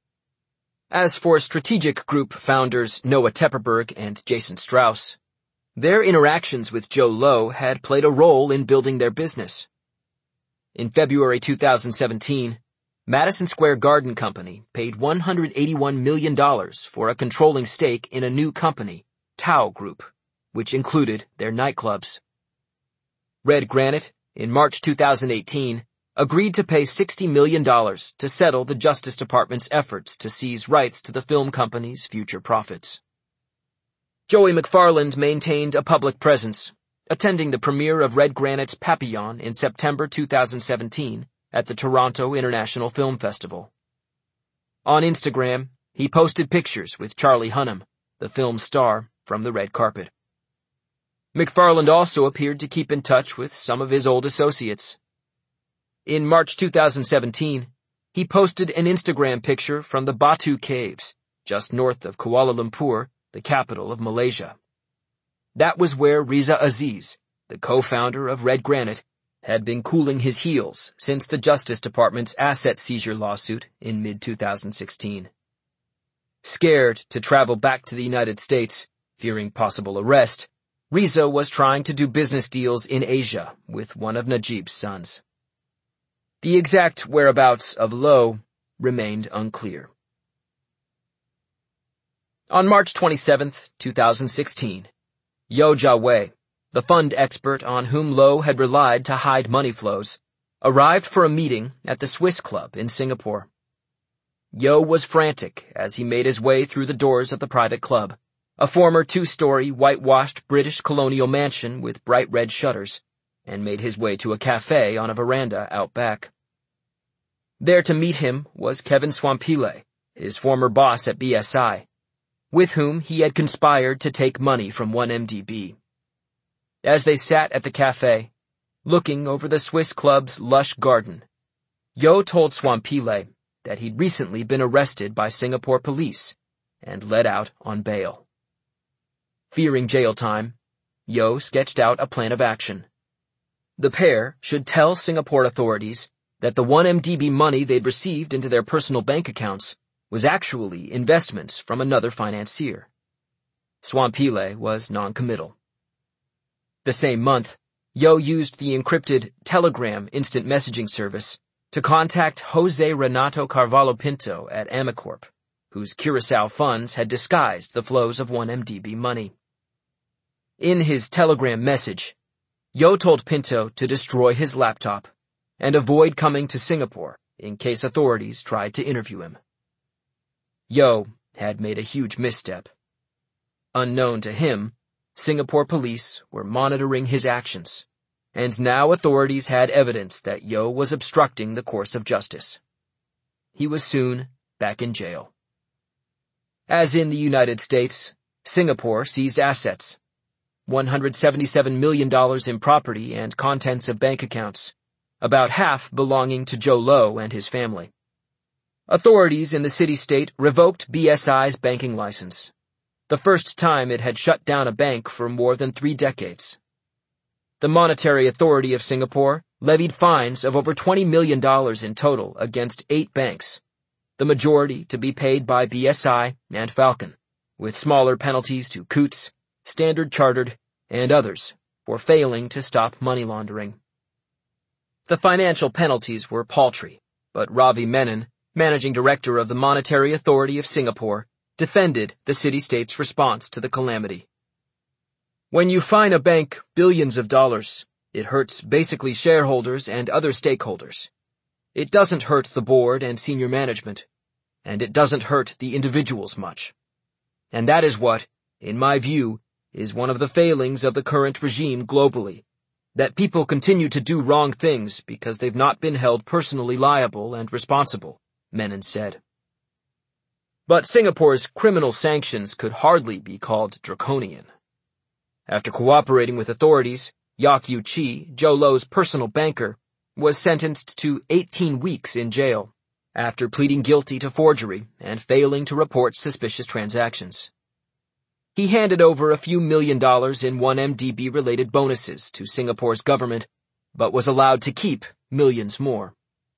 Speaker 1: As for Strategic Group founders Noah Tepperberg and Jason Strauss, their interactions with Joe Lowe had played a role in building their business. In February two thousand seventeen, Madison Square Garden Company paid one hundred eighty-one million dollars for a controlling stake in a new company, Tao Group, which included their nightclubs. Red Granite, in March two thousand eighteen, agreed to pay sixty million dollars to settle the Justice Department's efforts to seize rights to the film company's future profits. Joey McFarland maintained a public presence, attending the premiere of Red Granite's Papillon in September two thousand seventeen at the Toronto International Film Festival. On Instagram, he posted pictures with Charlie Hunnam, the film's star, from the red carpet. McFarland also appeared to keep in touch with some of his old associates. In March two thousand seventeen, he posted an Instagram picture from the Batu Caves, just north of Kuala Lumpur, the capital of Malaysia. That was where Riza Aziz, the co-founder of Red Granite, had been cooling his heels since the Justice Department's asset seizure lawsuit in mid two thousand sixteen. Scared to travel back to the United States, fearing possible arrest, Riza was trying to do business deals in Asia with one of Najib's sons. The exact whereabouts of Lowe remained unclear. On March twenty-seventh, two thousand sixteen, Yo Jia Wei, the fund expert on whom Lowe had relied to hide money flows, arrived for a meeting at the Swiss Club in Singapore. Yo was frantic as he made his way through the doors of the private club, a former two-story whitewashed British colonial mansion with bright red shutters, and made his way to a cafe on a veranda out back. There to meet him was Kevin Swampile, his former boss at B S I, with whom he had conspired to take money from one M D B. As they sat at the cafe, looking over the Swiss Club's lush garden, Yo told Swampile that he'd recently been arrested by Singapore police and let out on bail. Fearing jail time, Yo sketched out a plan of action. The pair should tell Singapore authorities that the one M D B money they'd received into their personal bank accounts was actually investments from another financier. Swampile was non-committal. The same month, Yo used the encrypted Telegram instant messaging service to contact Jose Renato Carvalho Pinto at Amacorp, whose Curaçao funds had disguised the flows of one M D B money. In his Telegram message, Yo told Pinto to destroy his laptop and avoid coming to Singapore in case authorities tried to interview him. Yo had made a huge misstep. Unknown to him, Singapore police were monitoring his actions, and now authorities had evidence that Yo was obstructing the course of justice. He was soon back in jail. As in the United States, Singapore seized assets, one hundred seventy-seven million dollars in property and contents of bank accounts, about half belonging to Jho Low and his family. Authorities in the city-state revoked B S I's banking license, the first time it had shut down a bank for more than three decades. The Monetary Authority of Singapore levied fines of over twenty million dollars in total against eight banks, the majority to be paid by B S I and Falcon, with smaller penalties to Coutts, Standard Chartered, and others for failing to stop money laundering. The financial penalties were paltry, but Ravi Menon, managing director of the Monetary Authority of Singapore, defended the city-state's response to the calamity. When you fine a bank billions of dollars, it hurts basically shareholders and other stakeholders. It doesn't hurt the board and senior management, and it doesn't hurt the individuals much. And that is what, in my view, is one of the failings of the current regime globally, that people continue to do wrong things because they've not been held personally liable and responsible, Menon said. But Singapore's criminal sanctions could hardly be called draconian. After cooperating with authorities, Yak Yu Chi, Jho Low's personal banker, was sentenced to eighteen weeks in jail after pleading guilty to forgery and failing to report suspicious transactions. He handed over a few million dollars in one M D B-related bonuses to Singapore's government, but was allowed to keep millions more.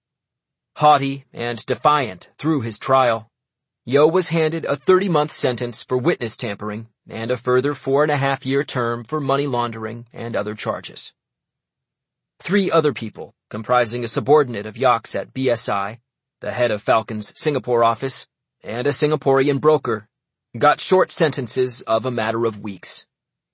Speaker 1: Haughty and defiant through his trial, Yo was handed a thirty-month sentence for witness tampering and a further four-and-a-half-year term for money laundering and other charges. Three other people, comprising a subordinate of Yak's at B S I, the head of Falcon's Singapore office, and a Singaporean broker, got short sentences of a matter of weeks.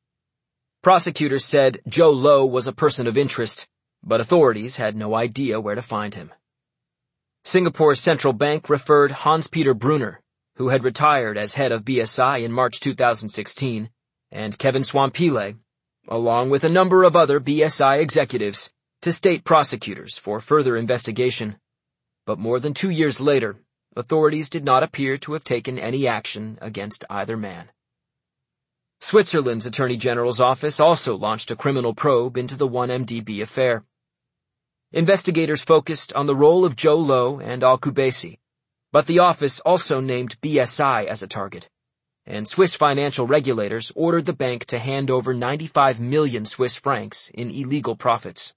Speaker 1: Prosecutors said Jho Low was a person of interest, but authorities had no idea where to find him. Singapore's central bank referred Hans-Peter Brunner, who had retired as head of B S I in March two thousand sixteen, and Kevin Swampile, along with a number of other B S I executives, to state prosecutors for further investigation. But more than two years later, authorities did not appear to have taken any action against either man. Switzerland's Attorney General's office also launched a criminal probe into the one M D B affair. Investigators focused on the role of Jho Low and Al-Kubaisi, but the office also named B S I as a target, and Swiss financial regulators ordered the bank to hand over ninety-five million Swiss francs in illegal profits.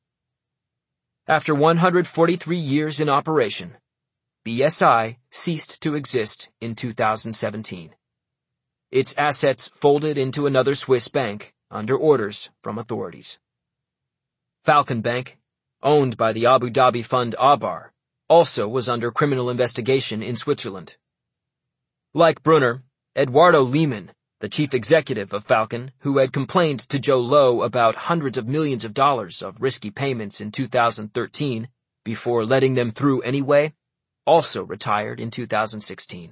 Speaker 1: After one hundred forty-three years in operation, B S I ceased to exist in two thousand seventeen. Its assets folded into another Swiss bank under orders from authorities. Falcon Bank, owned by the Abu Dhabi fund Abar, also was under criminal investigation in Switzerland. Like Brunner, Eduardo Lehmann, the chief executive of Falcon, who had complained to Jho Low about hundreds of millions of dollars of risky payments in two thousand thirteen before letting them through anyway, also retired in two thousand sixteen.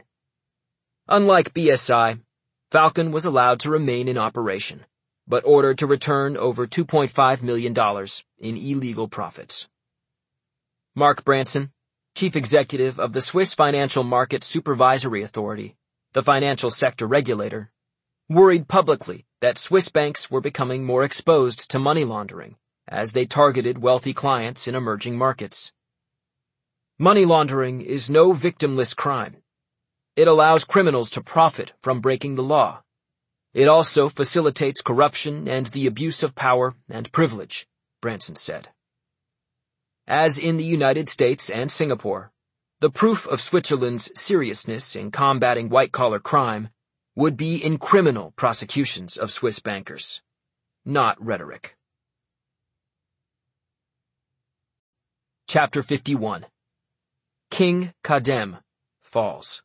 Speaker 1: Unlike B S I, Falcon was allowed to remain in operation, but ordered to return over two point five million dollars in illegal profits. Mark Branson, chief executive of the Swiss Financial Market Supervisory Authority, the financial sector regulator, worried publicly that Swiss banks were becoming more exposed to money laundering as they targeted wealthy clients in emerging markets. Money laundering is no victimless crime. It allows criminals to profit from breaking the law. It also facilitates corruption and the abuse of power and privilege, Branson said. As in the United States and Singapore, the proof of Switzerland's seriousness in combating white-collar crime would be in criminal prosecutions of Swiss bankers, not rhetoric. Chapter fifty-one. King Khadem falls.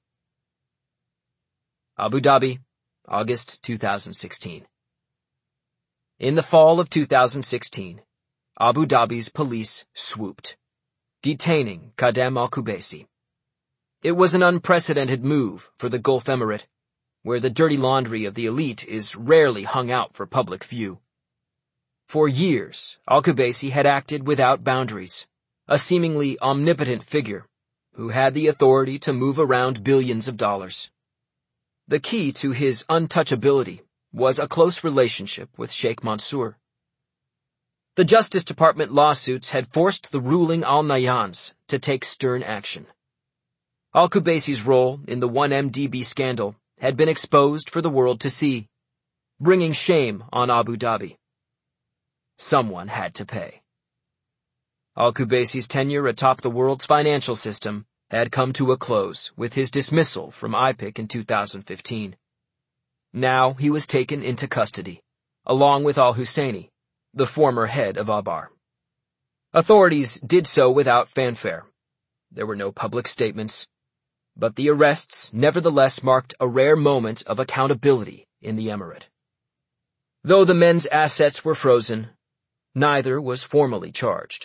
Speaker 1: Abu Dhabi, August two thousand sixteen. In the fall of two thousand sixteen, Abu Dhabi's police swooped, detaining Khadem Al-Kubaisi. It was an unprecedented move for the Gulf Emirate, where the dirty laundry of the elite is rarely hung out for public view. For years, Al-Kubaisi had acted without boundaries, a seemingly omnipotent figure, who had the authority to move around billions of dollars. The key to his untouchability was a close relationship with Sheikh Mansour. The Justice Department lawsuits had forced the ruling Al Nahyans to take stern action. Al-Qubaisi's role in the one M D B scandal had been exposed for the world to see, bringing shame on Abu Dhabi. Someone had to pay. Al-Qubaisi's tenure atop the world's financial system had come to a close with his dismissal from I P I C in two thousand fifteen. Now he was taken into custody, along with Al-Husseini, the former head of Abar. Authorities did so without fanfare. There were no public statements, but the arrests nevertheless marked a rare moment of accountability in the emirate. Though the men's assets were frozen, neither was formally charged.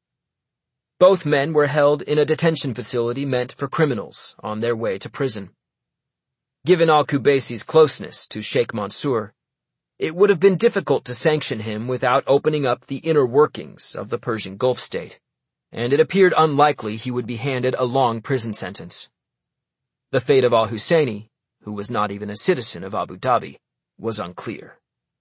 Speaker 1: Both men were held in a detention facility meant for criminals on their way to prison. Given Al-Qubaisi's closeness to Sheikh Mansour, it would have been difficult to sanction him without opening up the inner workings of the Persian Gulf state, and it appeared unlikely he would be handed a long prison sentence. The fate of Al-Husseini, who was not even a citizen of Abu Dhabi, was unclear.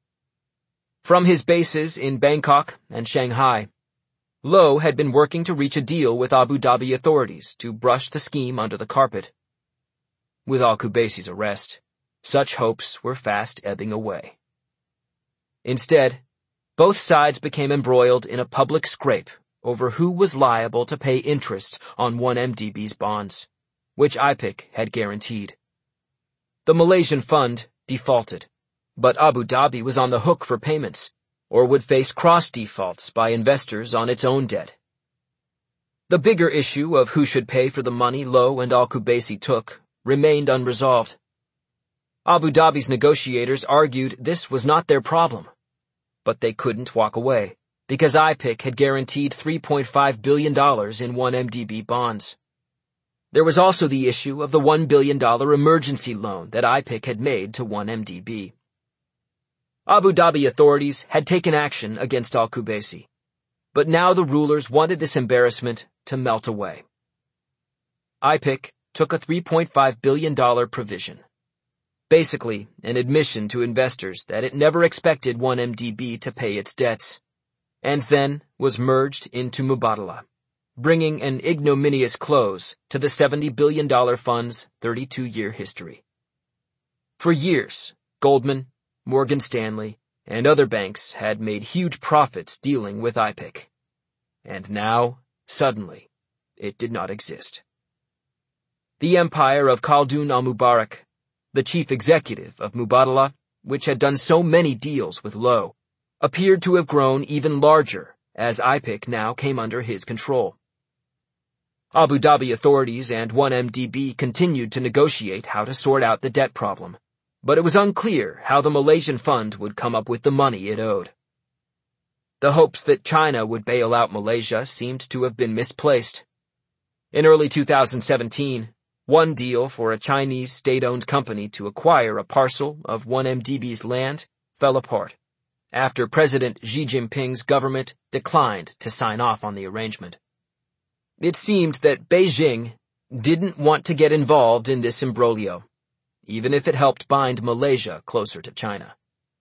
Speaker 1: From his bases in Bangkok and Shanghai, Low had been working to reach a deal with Abu Dhabi authorities to brush the scheme under the carpet. With Al-Qubaisi's arrest, such hopes were fast ebbing away. Instead, both sides became embroiled in a public scrape over who was liable to pay interest on one M D B's bonds, which I P I C had guaranteed. The Malaysian fund defaulted, but Abu Dhabi was on the hook for payments, or would face cross-defaults by investors on its own debt. The bigger issue of who should pay for the money Low and Al-Qubaisi took remained unresolved. Abu Dhabi's negotiators argued this was not their problem, but they couldn't walk away, because I P I C had guaranteed three point five billion dollars in one M D B bonds. There was also the issue of the one billion dollars emergency loan that I P I C had made to one M D B. Abu Dhabi authorities had taken action against Al-Qubaisi, but now the rulers wanted this embarrassment to melt away. I P I C took a three point five billion dollars provision, basically an admission to investors that it never expected one M D B to pay its debts, and then was merged into Mubadala, bringing an ignominious close to the seventy billion dollars fund's thirty-two-year history. For years, Goldman, Morgan Stanley, and other banks had made huge profits dealing with I P I C. And now, suddenly, it did not exist. The empire of Khaldun al-Mubarak, the chief executive of Mubadala, which had done so many deals with Low, appeared to have grown even larger as I P I C now came under his control. Abu Dhabi authorities and one M D B continued to negotiate how to sort out the debt problem, but it was unclear how the Malaysian fund would come up with the money it owed. The hopes that China would bail out Malaysia seemed to have been misplaced. In early two thousand seventeen, one deal for a Chinese state-owned company to acquire a parcel of one M D B's land fell apart after President Xi Jinping's government declined to sign off on the arrangement. It seemed that Beijing didn't want to get involved in this imbroglio, even if it helped bind Malaysia closer to China.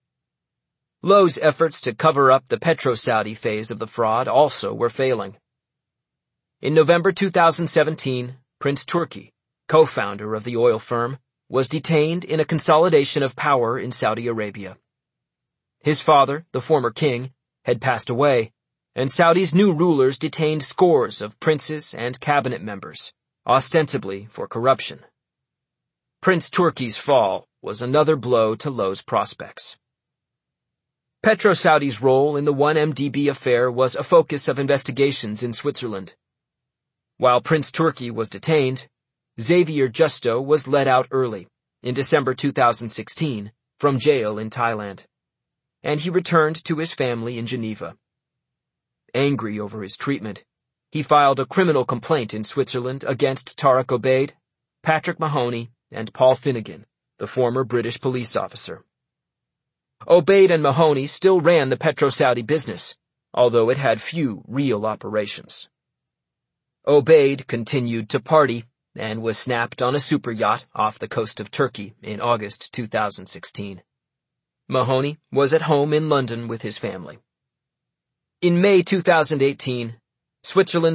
Speaker 1: Low's efforts to cover up the Petro-Saudi phase of the fraud also were failing. In November two thousand seventeen, Prince Turki, co-founder of the oil firm, was detained in a consolidation of power in Saudi Arabia. His father, the former king, had passed away, and Saudi's new rulers detained scores of princes and cabinet members, ostensibly for corruption. Prince Turki's fall was another blow to Low's prospects. Petro-Saudi's role in the one M D B affair was a focus of investigations in Switzerland. While Prince Turki was detained, Xavier Justo was let out early, in December two thousand sixteen, from jail in Thailand, and he returned to his family in Geneva. Angry over his treatment, he filed a criminal complaint in Switzerland against Tariq Obaid, Patrick Mahoney, and Paul Finnegan, the former British police officer. Obaid and Mahoney still ran the Petro-Saudi business, although it had few real operations. Obaid continued to party and was snapped on a super yacht off the coast of Turkey in August two thousand sixteen. Mahoney was at home in London with his family. In May two thousand eighteen, Switzerland